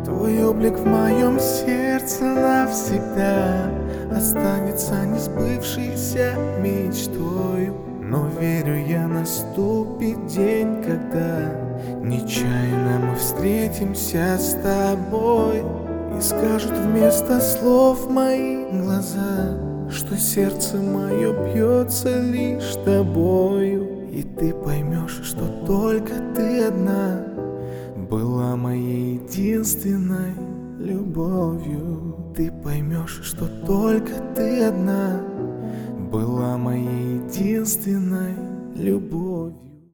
Твой облик в моем сердце навсегда останется несбывшейся мечтою. Но верю я, наступит день, когда нечаянно мы встретимся с тобой. И скажут вместо слов мои глаза, что сердце мое бьется лишь тобою. И ты поймешь, что только ты одна была моей единственной любовью. Ты поймешь, что только ты одна была моей единственной любовью.